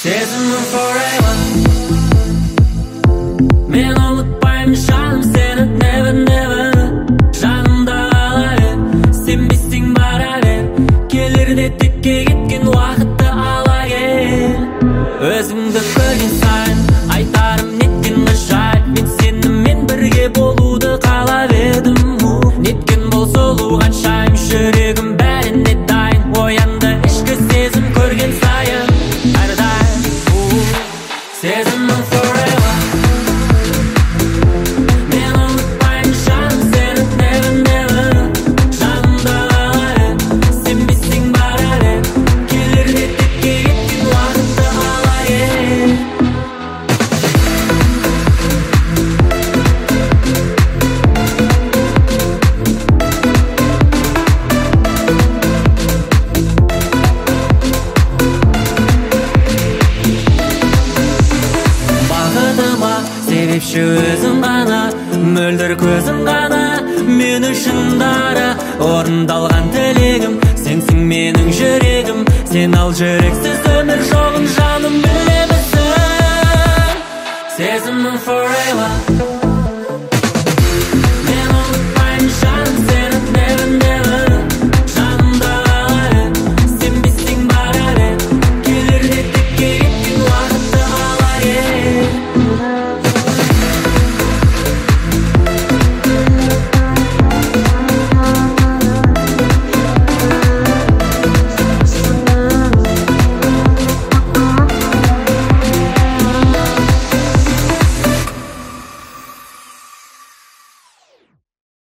Сезімім forever. Мен ұмытпаймын жаным сені never never. Жанымда қала бер, сенбесең бара бер. Келерде текке кеткен уақытты ала кел. Өзіңді көрген сайын айтарым неткен ғажайып. Мен сенімен бірге болуды қалап едім. Неткен бол сұлу қаншайым, жүрегім бәріне дайын. Оянды ішкі сезім көрген сайын әрдайым. Сезімім forever. Мен ұмытпаймын жаным сені never never. Жанымда қала бер, сенбесең бара бер. Келерде текке кеткен уақытты ала кел. Бақытыма себепші өзің ғана, мөлдір көзің ғана мен үшін дара. Орындалған тілегім сенсің менің жүрегім. Сен ал жүрексіз өмір жоғын жаным білемісің. Сезімім forever.